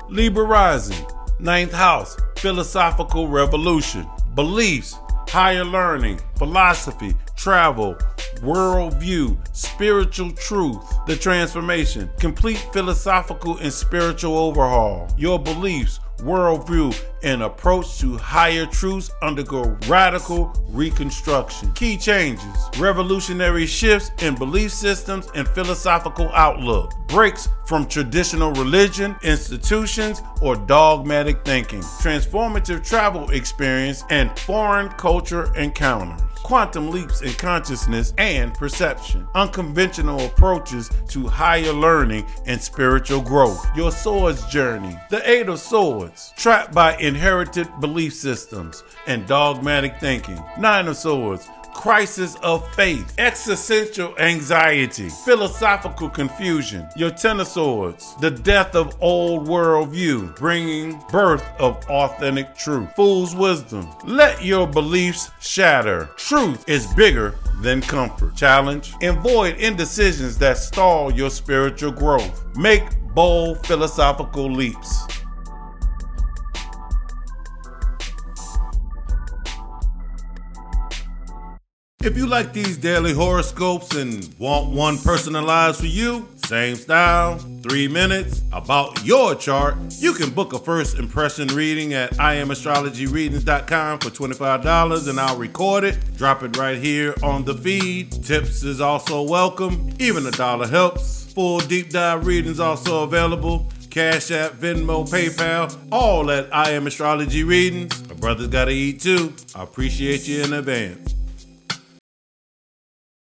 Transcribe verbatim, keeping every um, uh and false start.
Libra rising, ninth house, philosophical revolution, beliefs, higher learning, philosophy, travel, worldview, spiritual truth, the transformation, complete philosophical and spiritual overhaul. Your beliefs, worldview, and approach to higher truths undergo radical reconstruction. Key changes, revolutionary shifts in belief systems and philosophical outlook, breaks from traditional religion, institutions, or dogmatic thinking, transformative travel experience, and foreign culture encounters. Quantum leaps in consciousness and perception, unconventional approaches to higher learning and spiritual growth. Your swords journey, the eight of swords, trapped by inherited belief systems and dogmatic thinking. Nine of swords, crisis of faith, existential anxiety, philosophical confusion. Your ten of swords, the death of old world view, bringing birth of authentic truth. Fool's wisdom, let your beliefs shatter. Truth is bigger than comfort. Challenge, avoid indecisions that stall your spiritual growth. Make bold philosophical leaps. If you like these daily horoscopes and want one personalized for you, same style, three minutes, about your chart, you can book a first impression reading at I am astrology readings dot com for twenty-five dollars and I'll record it, drop it right here on the feed. Tips is also welcome, even a dollar helps. Full deep dive readings also available. Cash App, Venmo, PayPal, all at I Am Astrology Readings. My brother's gotta eat too. I appreciate you in advance.